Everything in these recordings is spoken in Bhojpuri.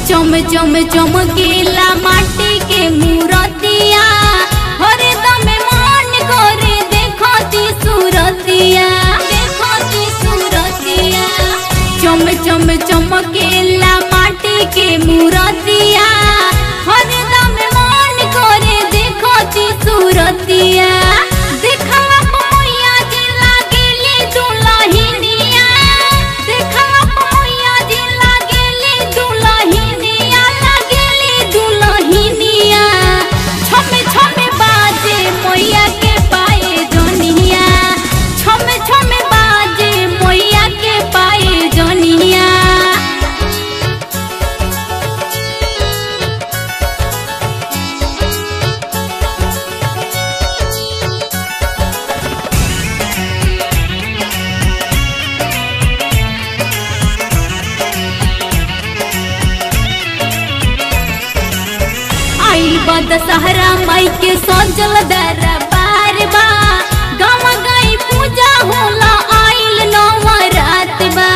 चम चम चमकीला माटी के मूरतिया हरे दमे मन करे देखती सूरतिया चम चम चमकीला माटी के मूरतिया हरे दमे मन करे देखती सूरतिया दशहरा माई के सजल दरबार बा गाँव गई पूजा होला आइल नवरात बा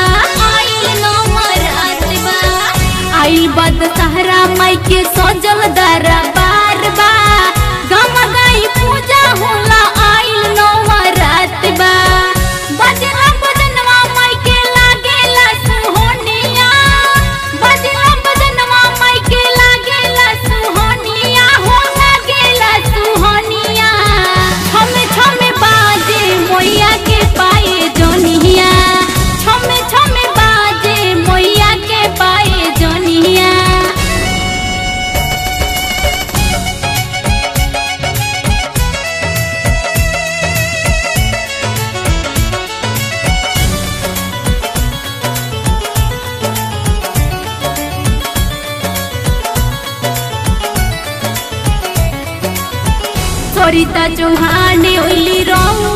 आइल बा दशहरा माई के सजल दरबार बा गाँव गई पूजा होला आइल नवरात बा बजला बजनवा माई के लागेला सुहोनिया बजला बजनवा माई के लागेला सुहोनिया सरिता चौहान ओइली रौ